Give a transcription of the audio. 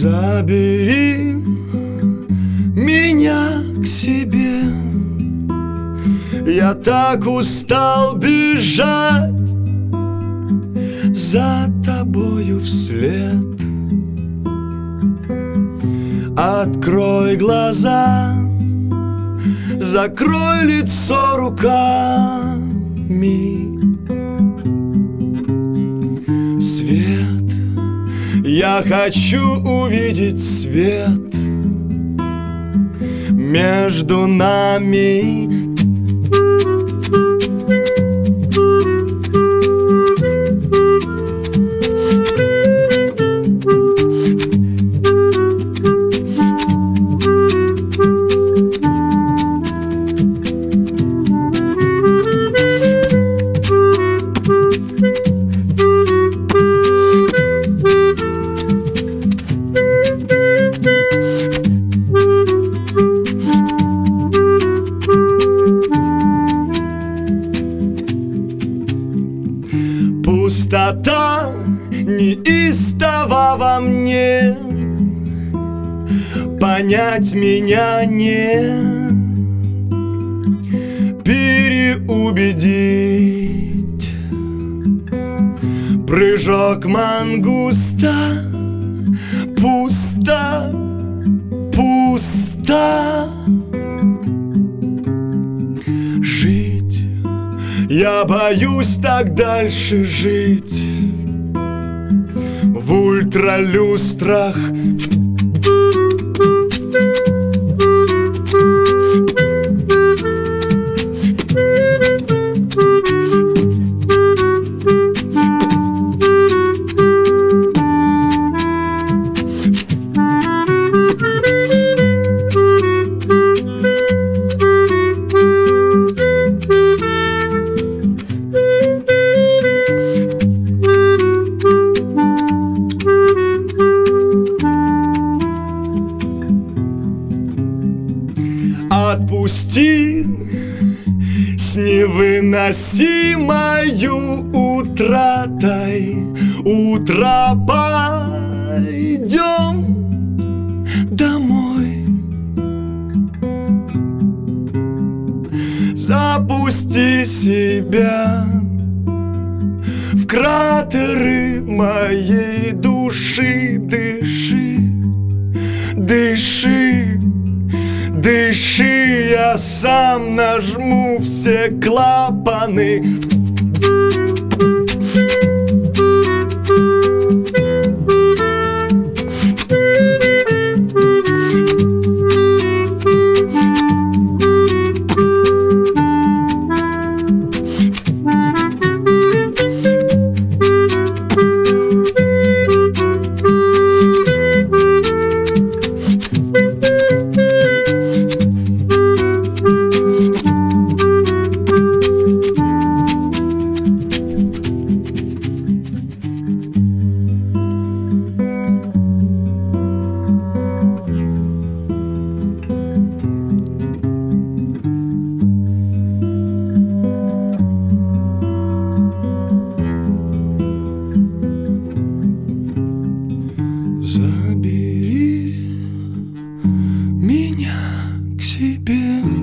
Забери меня к себе. Я так устал бежать за тобою вслед. Открой глаза, закрой лицо руками. Свет, я хочу увидеть свет между нами. Пустота неистова во мне, понять меня не переубедить. Прыжок мангуста, пусто, пусто. Жить, я боюсь так дальше жить в ультралюстрах. Отпусти с невыносимою утратой. Утро, пойдем домой. Запусти себя в кратеры моей души. Дыши, дыши, дыши, я сам нажму все клапаны. Забери меня к себе.